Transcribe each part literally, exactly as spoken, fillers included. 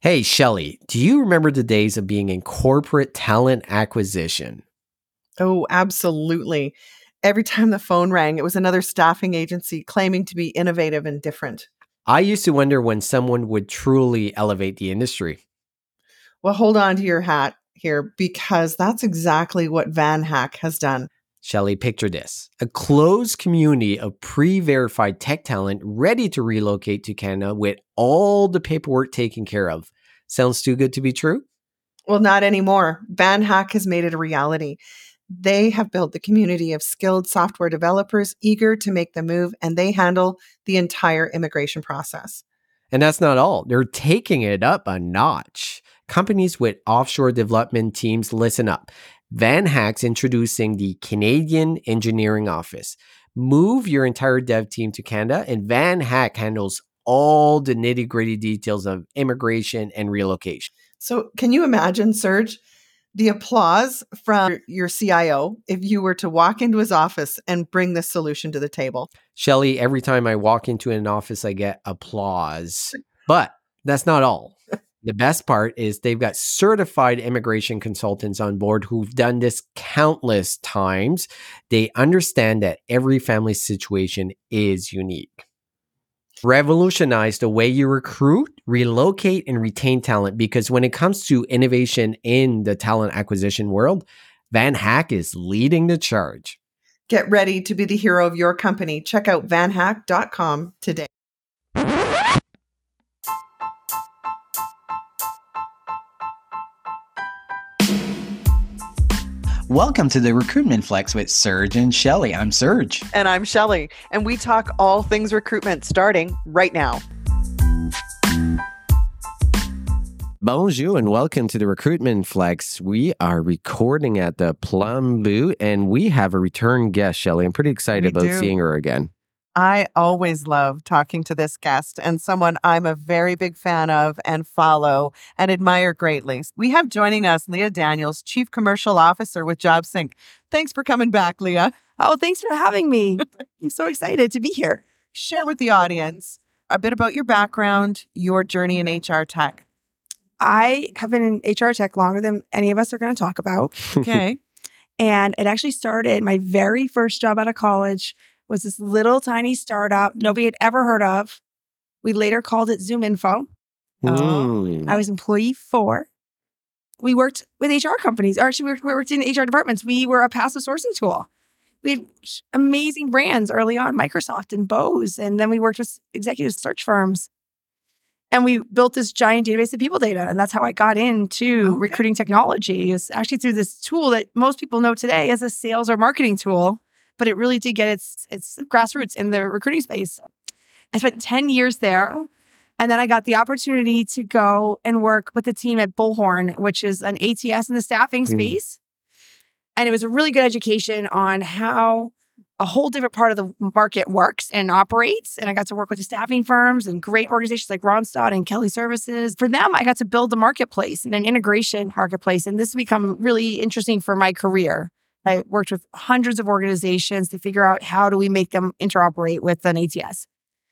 Hey, Shelly, do you remember the days of being in corporate talent acquisition? Oh, absolutely. Every time the phone rang, it was another staffing agency claiming to be innovative and different. I used to wonder when someone would truly elevate the industry. Well, hold on to your hat here because that's exactly what VanHack has done. Shelly, picture this: a closed community of pre verified tech talent ready to relocate to Canada with all the paperwork taken care of. Sounds too good to be true? Well, not anymore. VanHack has made it a reality. They have built the community of skilled software developers eager to make the move, and they handle the entire immigration process. And that's not all. They're taking it up a notch. Companies with offshore development teams, listen up. VanHack's introducing the Canadian Engineering Office. Move your entire dev team to Canada, and VanHack handles all the nitty gritty details of immigration and relocation. So, can you imagine, Serge, the applause from your C I O if you were to walk into his office and bring this solution to the table? Shelly, every time I walk into an office, I get applause. But that's not all. The best part is they've got certified immigration consultants on board who've done this countless times. They understand that every family situation is unique. Revolutionize the way you recruit, relocate, and retain talent, because when it comes to innovation in the talent acquisition world, VanHack is leading the charge. Get ready to be the hero of your company. Check out van hack dot com today. Welcome to the Recruitment Flex with Serge and Shelly. I'm Serge. And I'm Shelly. And we talk all things recruitment starting right now. Bonjour and welcome to the Recruitment Flex. We are recording at the Plum Boot and we have a return guest, Shelly. I'm pretty excited We about do. seeing her again. I always love talking to this guest and someone I'm a very big fan of and follow and admire greatly. We have joining us Leah Daniels, Chief Commercial Officer with JobSync. Thanks for coming back, Leah. Oh, thanks for having me. I'm so excited to be here. Share with the audience a bit about your background, your journey in H R tech. I have been in H R tech longer than any of us are going to talk about. Okay. And it actually started, my very first job out of college was this little tiny startup nobody had ever heard of. We later called it Zoom Info. Mm. I was employee four. We worked with H R companies, or actually we worked, we worked in H R departments. We were a passive sourcing tool. We had amazing brands early on, Microsoft and Bose. And then we worked with executive search firms. And we built this giant database of people data. And that's how I got into Okay. recruiting technology, is actually through this tool that most people know today as a sales or marketing tool. But it really did get its its grassroots in the recruiting space. I spent ten years there. And then I got the opportunity to go and work with the team at Bullhorn, which is an A T S in the staffing Mm. space. And it was a really good education on how a whole different part of the market works and operates. And I got to work with the staffing firms and great organizations like Randstad and Kelly Services. For them, I got to build the marketplace and an integration marketplace. And this has become really interesting for my career. I worked with hundreds of organizations to figure out how do we make them interoperate with an A T S.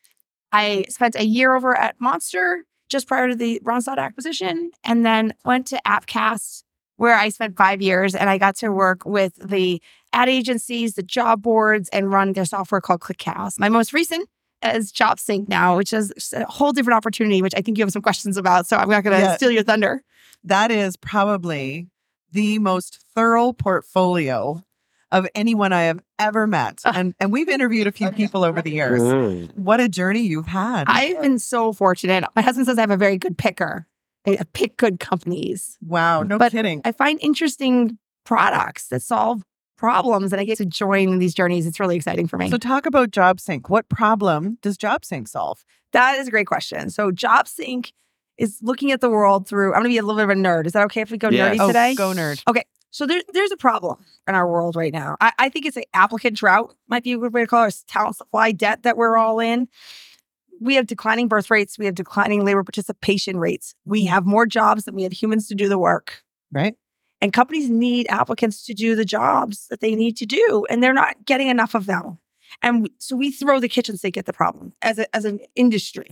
I spent a year over at Monster just prior to the Randstad acquisition, and then went to Appcast, where I spent five years, and I got to work with the ad agencies, the job boards, and run their software called ClickHouse. My most recent is JobSync now, which is a whole different opportunity, which I think you have some questions about, so I'm not going to Yeah. steal your thunder. That is probably the most thorough portfolio of anyone I have ever met. Uh, And and we've interviewed a few people over the years. Mm. What a journey you've had. I've been so fortunate. My husband says I have a very good picker. I I pick good companies. Wow, no But kidding. I find interesting products that solve problems, and I get to join these journeys. It's really exciting for me. So talk about JobSync. What problem does JobSync solve? That is a great question. So JobSync is looking at the world through, I'm going to be a little bit of a nerd. Is that okay if we go Yes. nerdy Oh, today? go nerd. Okay. So there, there's a problem in our world right now. I, I think it's an applicant drought, might be a good way to call it, or talent supply debt that we're all in. We have declining birth rates. We have declining labor participation rates. We have more jobs than we have humans to do the work. Right? And companies need applicants to do the jobs that they need to do, and they're not getting enough of them. And so we throw the kitchen sink at the problem as a, as an industry.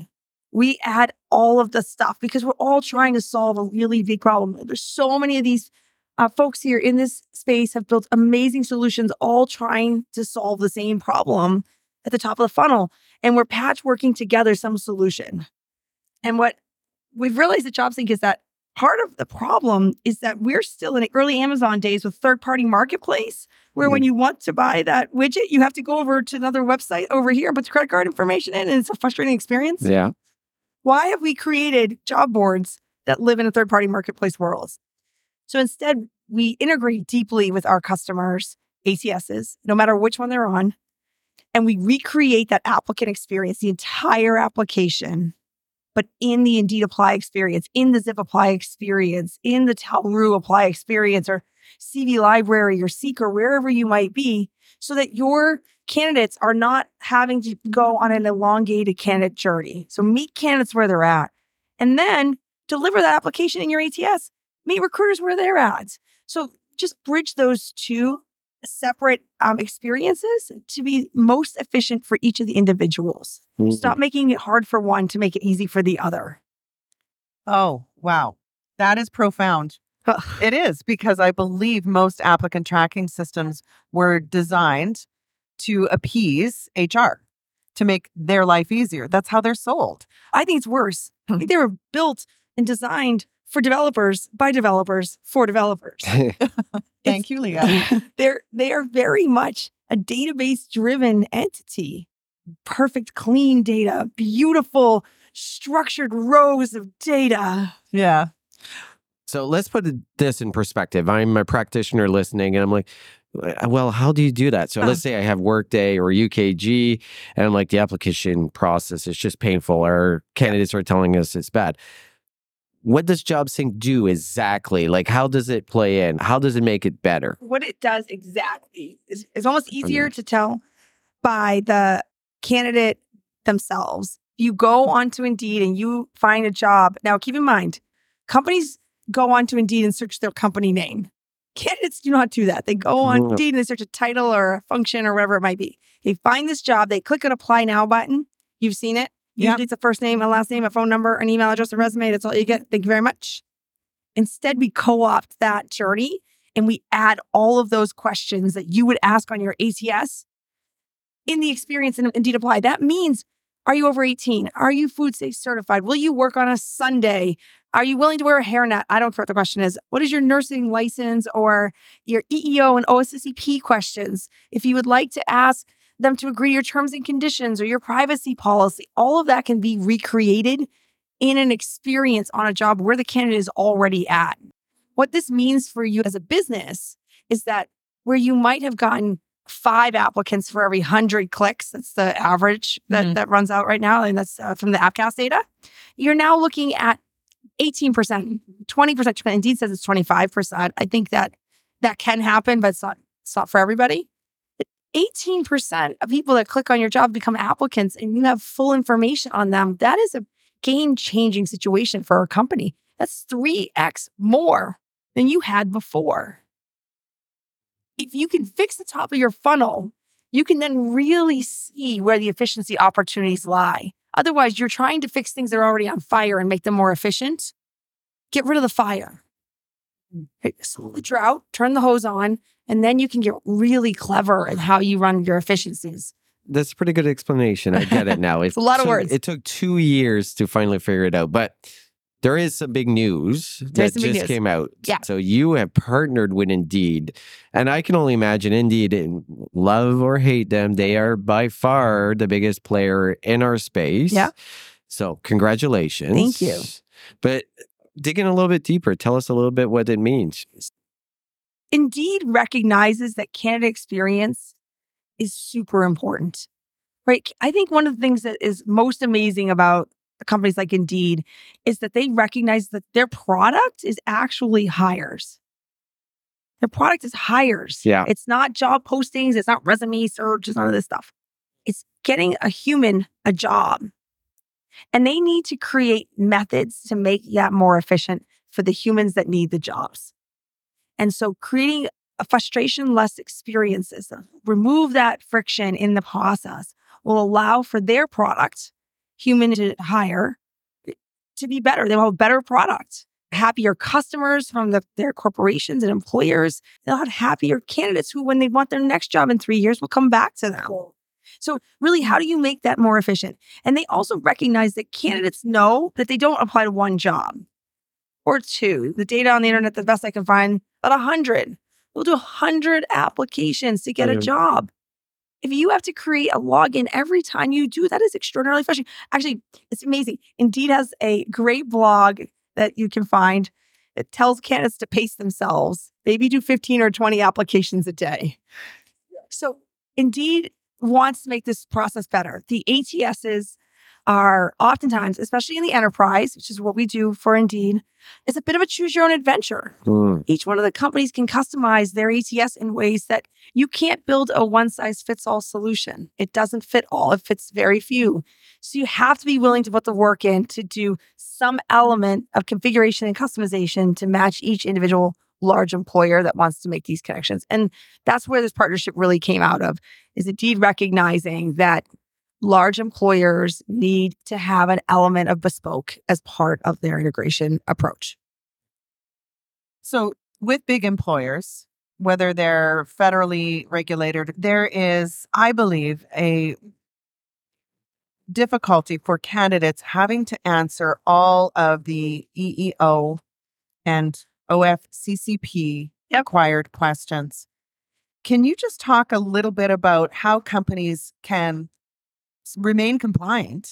We add all of the stuff because we're all trying to solve a really big problem. There's so many of these uh, folks here in this space have built amazing solutions, all trying to solve the same problem at the top of the funnel. And we're patchworking together some solution. And what we've realized at JobSync is that part of the problem is that we're still in the early Amazon days with third-party marketplace, where mm-hmm. when you want to buy that widget, you have to go over to another website over here, put the credit card information in, and it's a frustrating experience. Yeah. Why have we created job boards that live in a third-party marketplace world? So instead, we integrate deeply with our customers' A T Ss, no matter which one they're on, and we recreate that applicant experience, the entire application, but in the Indeed Apply experience, in the Zip Apply experience, in the Talroo Apply experience, or C V Library or Seek, or wherever you might be, so that your candidates are not having to go on an elongated candidate journey. So meet candidates where they're at, and then deliver that application in your A T S. Meet recruiters where they're at. So just bridge those two separate um, experiences to be most efficient for each of the individuals. Mm-hmm. Stop making it hard for one to make it easy for the other. Oh, wow. That is profound. It is, because I believe most applicant tracking systems were designed to appease H R, to make their life easier. That's how they're sold. I think it's worse. I think they were built and designed for developers, by developers, for developers. Thank you, Leah. They're, they are very much a database-driven entity. Perfect, clean data, beautiful, structured rows of data. Yeah. So let's put this in perspective. I'm a practitioner listening, and I'm like, well, how do you do that? So huh. let's say I have Workday or U K G, and I'm like, the application process is just painful. Our candidates are telling us it's bad. What does JobSync do exactly? Like, how does it play in? How does it make it better? What it does exactly is it's almost easier okay. to tell by the candidate themselves. You go onto Indeed and you find a job. Now, keep in mind, companies go onto Indeed and search their company name. Candidates do not do that. They go on mm. Indeed and they search a title or a function or whatever it might be. They find this job. They click on Apply Now button. You've seen it. Usually yep. it's a first name, a last name, a phone number, an email address, a resume. That's all you get. Thank you very much. Instead, we co-opt that journey and we add all of those questions that you would ask on your A T S in the experience in Indeed Apply. That means, are you over eighteen? Are you food safe certified? Will you work on a Sunday? Are you willing to wear a hairnet? I don't care what the question is. What is your nursing license or your E E O and O S S E P questions? If you would like to ask them to agree your terms and conditions or your privacy policy, all of that can be recreated in an experience on a job where the candidate is already at. What this means for you as a business is that where you might have gotten five applicants for every one hundred clicks, that's the average that, mm-hmm. that runs out right now, and that's uh, from the AppCast data, you're now looking at eighteen percent, twenty percent. Indeed says it's twenty-five percent. I think that that can happen, but it's not, it's not for everybody. eighteen percent of people that click on your job become applicants and you have full information on them. That is a game-changing situation for a company. That's three x more than you had before. If you can fix the top of your funnel, you can then really see where the efficiency opportunities lie. Otherwise, you're trying to fix things that are already on fire and make them more efficient. Get rid of the fire. Slow the drought, turn the hose on, and then you can get really clever in how you run your efficiencies. That's a pretty good explanation. I get it now. It it's a lot took, of words. It took two years to finally figure it out. But there is some big news There's that just news. came out. Yeah. So you have partnered with Indeed. And I can only imagine Indeed, love or hate them, they are by far the biggest player in our space. Yeah. So congratulations. Thank you. But dig in a little bit deeper. Tell us a little bit what it means. Indeed recognizes that candidate experience is super important, right? I think one of the things that is most amazing about companies like Indeed is that they recognize that their product is actually hires. Their product is hires. Yeah. It's not job postings. It's not resume search. It's none of this stuff. It's getting a human a job. And they need to create methods to make that more efficient for the humans that need the jobs. And so creating a frustration-less experiences, remove that friction in the process, will allow for their product human to hire to be better. They'll have a better product, happier customers from the, their corporations and employers. They'll have happier candidates who, when they want their next job in three years, will come back to them. So really, how do you make that more efficient? And they also recognize that candidates know that they don't apply to one job or two. The data on the internet, the best I can find, about a hundred. We'll do a hundred applications to get a job. If you have to create a login every time you do, that is extraordinarily frustrating. Actually, it's amazing. Indeed has a great blog that you can find that tells candidates to pace themselves. Maybe do fifteen or twenty applications a day. So Indeed wants to make this process better. The A T Ss are oftentimes, especially in the enterprise, which is what we do for Indeed, it's a bit of a choose your own adventure. Mm. Each one of the companies can customize their A T S in ways that you can't build a one size fits all solution. It doesn't fit all. It fits very few. So you have to be willing to put the work in to do some element of configuration and customization to match each individual large employer that wants to make these connections. And that's where this partnership really came out of, is Indeed recognizing that large employers need to have an element of bespoke as part of their integration approach. So with big employers, whether they're federally regulated, there is, I believe, a difficulty for candidates having to answer all of the E E O and O F C C P required questions. Can you just talk a little bit about how companies can remain compliant,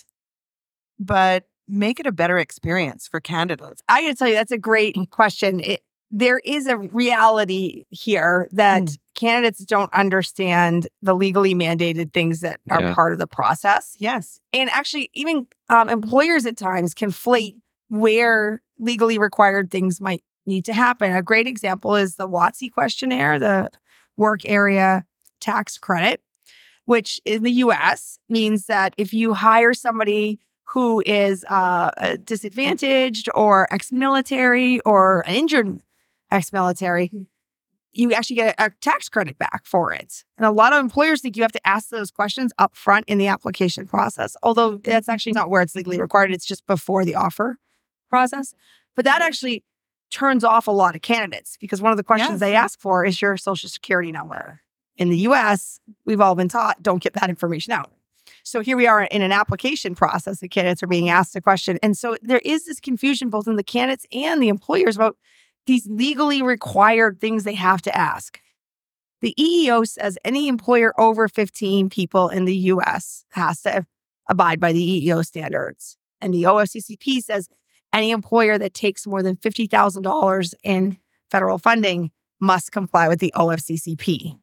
but make it a better experience for candidates? I got to tell you, that's a great question. It, there is a reality here that mm. candidates don't understand the legally mandated things that are yeah. part of the process. Yes. And actually, even um, employers at times conflate where legally required things might need to happen. A great example is the W O T C questionnaire, the Work Area Tax Credit, which in the U S means that if you hire somebody who is uh, disadvantaged or ex-military or an injured ex-military, you actually get a tax credit back for it. And a lot of employers think you have to ask those questions up front in the application process, although that's actually not where it's legally required. It's just before the offer process. But that actually turns off a lot of candidates because one of the questions yes. they ask for is your social security number. In the U S, we've all been taught, don't get that information out. So here we are in an application process. The candidates are being asked a question. And so there is this confusion both in the candidates and the employers about these legally required things they have to ask. The E E O says any employer over fifteen people in the U S has to abide by the E E O standards. And the O F C C P says any employer that takes more than fifty thousand dollars in federal funding must comply with the O F C C P.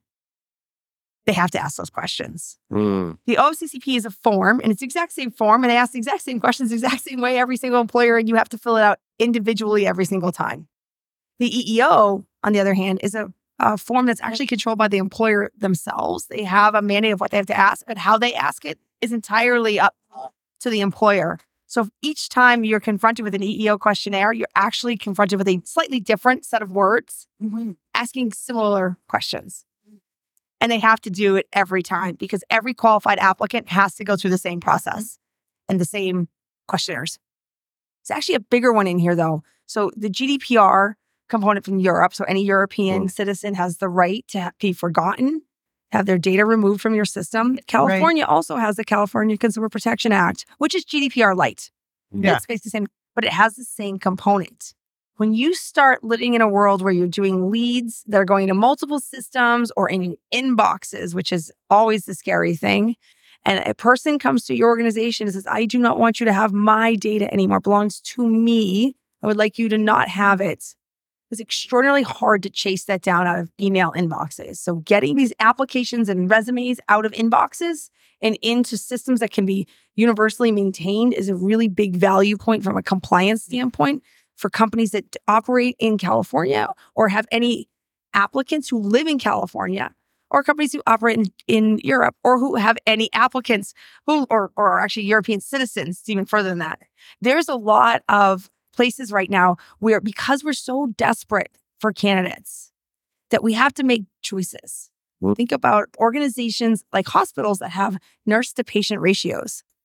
They have to ask those questions. Mm. The O F C C P is a form, and it's the exact same form, and they ask the exact same questions the exact same way every single employer, and you have to fill it out individually every single time. The E E O, on the other hand, is a, a form that's actually controlled by the employer themselves. They have a mandate of what they have to ask, but how they ask it is entirely up to the employer. So each time you're confronted with an E E O questionnaire, you're actually confronted with a slightly different set of words, mm-hmm. asking similar questions. And they have to do it every time because every qualified applicant has to go through the same process and the same questionnaires. It's actually a bigger one in here, though. So the G D P R component from Europe, so any European mm. citizen has the right to be forgotten, have their data removed from your system. California right. also has the California Consumer Protection Act, which is G D P R light. Yeah. It's basically the same, but it has the same component. When you start living in a world where you're doing leads that are going to multiple systems or in inboxes, which is always the scary thing, and a person comes to your organization and says, I do not want you to have my data anymore. It belongs to me. I would like you to not have it. It's extraordinarily hard to chase that down out of email inboxes. So getting these applications and resumes out of inboxes and into systems that can be universally maintained is a really big value point from a compliance standpoint for companies that operate in California or have any applicants who live in California, or companies who operate in, in Europe, or who have any applicants who, or, or are actually European citizens, even further than that. There's a lot of places right now where, because we're so desperate for candidates, that we have to make choices. Mm. Think about organizations like hospitals that have nurse to patient ratios.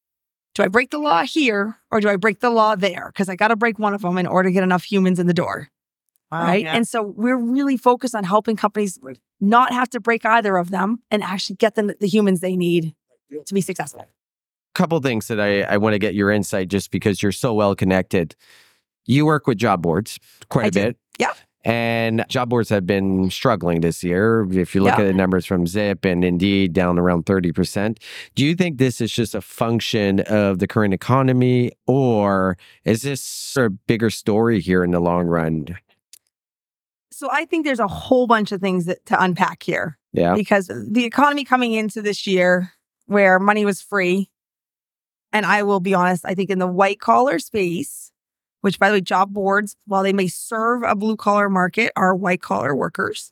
Do I break the law here or do I break the law there? Because I got to break one of them in order to get enough humans in the door. Wow, right. yeah. And so we're really focused on helping companies not have to break either of them and actually get them the humans they need to be successful. Couple things that I, I want to get your insight just because you're so well connected. You work with job boards quite I a do. bit. Yeah. And job boards have been struggling this year. If you look Yeah. at the numbers from Zip and Indeed, down around thirty percent. Do you think this is just a function of the current economy, or is this a bigger story here in the long run? So I think there's a whole bunch of things that, to unpack here. Yeah. Because the economy coming into this year where money was free, and I will be honest, I think in the white collar space, which by the way, job boards, while they may serve a blue collar market, are white collar workers.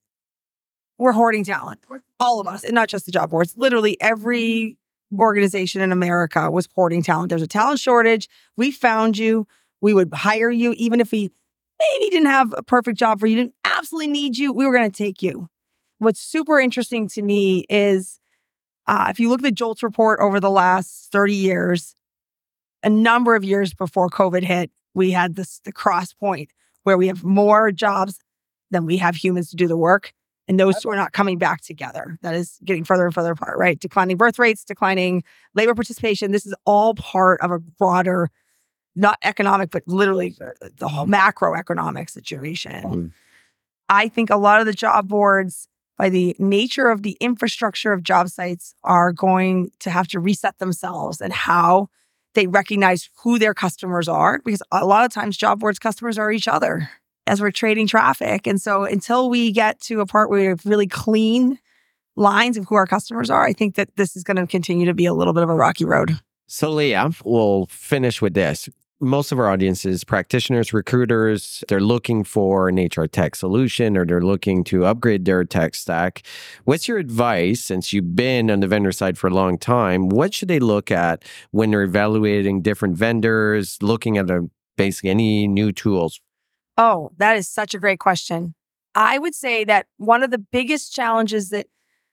We're hoarding talent, all of us, and not just the job boards. Literally every organization in America was hoarding talent. There's a talent shortage. We found you. We would hire you, even if we maybe didn't have a perfect job for you, didn't absolutely need you. We were going to take you. What's super interesting to me is uh, if you look at the JOLTS report over the last thirty years, a number of years before COVID hit, we had this the cross point where we have more jobs than we have humans to do the work. And those two are not coming back together. That is getting further and further apart, right? Declining birth rates, declining labor participation. This is all part of a broader, not economic, but literally the whole macroeconomic situation. Mm. I think a lot of the job boards, by the nature of the infrastructure of job sites, are going to have to reset themselves and how they recognize who their customers are, because a lot of times job boards customers are each other as we're trading traffic. And so until we get to a part where we have really clean lines of who our customers are, I think that this is going to continue to be a little bit of a rocky road. So Leah, we'll finish with this. Most of our audience is practitioners, recruiters. They're looking for an H R tech solution or they're looking to upgrade their tech stack. What's your advice, since you've been on the vendor side for a long time? What should they look at when they're evaluating different vendors, looking at a, basically any new tools? Oh, that is such a great question. I would say that one of the biggest challenges that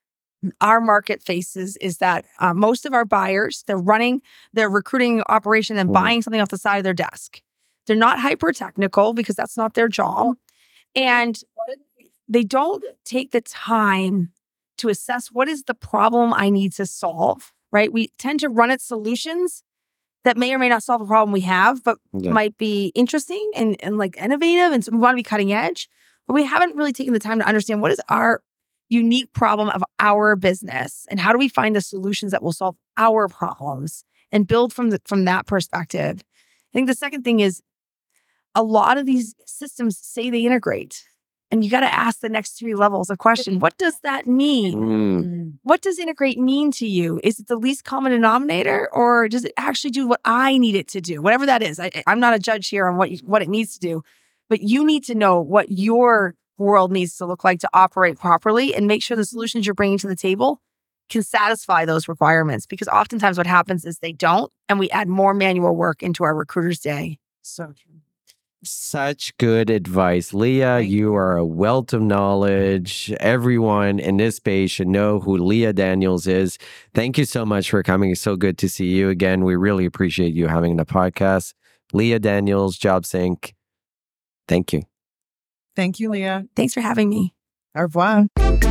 our market faces is that uh, most of our buyers, they're running their recruiting operation and Mhm. buying something off the side of their desk. They're not hyper technical because that's not their job. And they don't take the time to assess what is the problem I need to solve, right? We tend to run at solutions that may or may not solve a problem we have, but Yeah. might be interesting and, and like innovative. And so we want to be cutting edge, but we haven't really taken the time to understand what is our unique problem of our business and how do we find the solutions that will solve our problems and build from the, from that perspective. I think the second thing is a lot of these systems say they integrate, and you got to ask the next three levels a question. What does that mean? Mm. What does integrate mean to you? Is it the least common denominator, or does it actually do what I need it to do? Whatever that is. I, I'm not a judge here on what, you, what it needs to do, but you need to know what your world needs to look like to operate properly and make sure the solutions you're bringing to the table can satisfy those requirements. Because oftentimes what happens is they don't, and we add more manual work into our recruiter's day. So true. Such good advice. Leah, Thank you are a wealth of knowledge. Everyone in this space should know who Leah Daniels is. Thank you so much for coming. It's so good to see you again. We really appreciate you having the podcast. Leah Daniels, JobSync. Thank you. Thank you, Leah. Thanks for having me. Au revoir.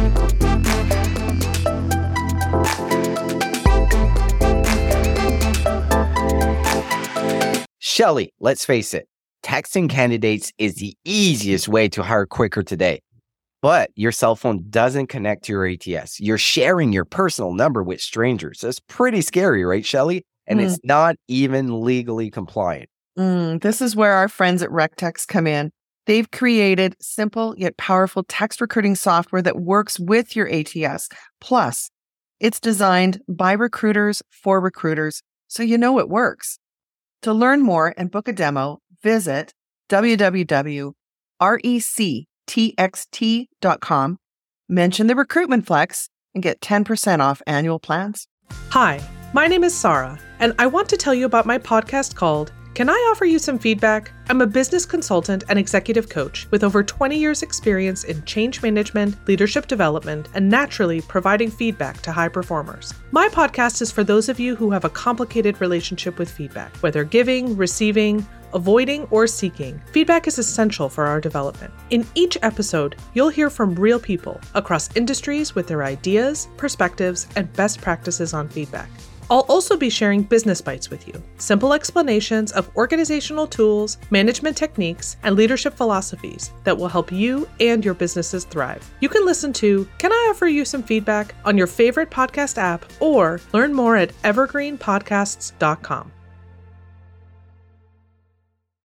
Shelly, let's face it, texting candidates is the easiest way to hire quicker today. But your cell phone doesn't connect to your A T S. You're sharing your personal number with strangers. That's pretty scary, right, Shelly? And Mm. it's not even legally compliant. Mm, this is where our friends at RecText come in. They've created simple yet powerful text recruiting software that works with your A T S. Plus, it's designed by recruiters for recruiters, so you know it works. To learn more and book a demo, visit w w w dot rectxt dot com, mention the Recruitment Flex, and get ten percent off annual plans. Hi, my name is Sarah, and I want to tell you about my podcast called Can I offer you some feedback? I'm a business consultant and executive coach with over twenty years experience in change management, leadership development, and naturally providing feedback to high performers. My podcast is for those of you who have a complicated relationship with feedback, whether giving, receiving, avoiding, or seeking. Feedback is essential for our development. In each episode, you'll hear from real people across industries with their ideas, perspectives, and best practices on feedback. I'll also be sharing business bites with you, simple explanations of organizational tools, management techniques, and leadership philosophies that will help you and your businesses thrive. You can listen to Can I Offer You Some Feedback on your favorite podcast app, or learn more at evergreen podcasts dot com.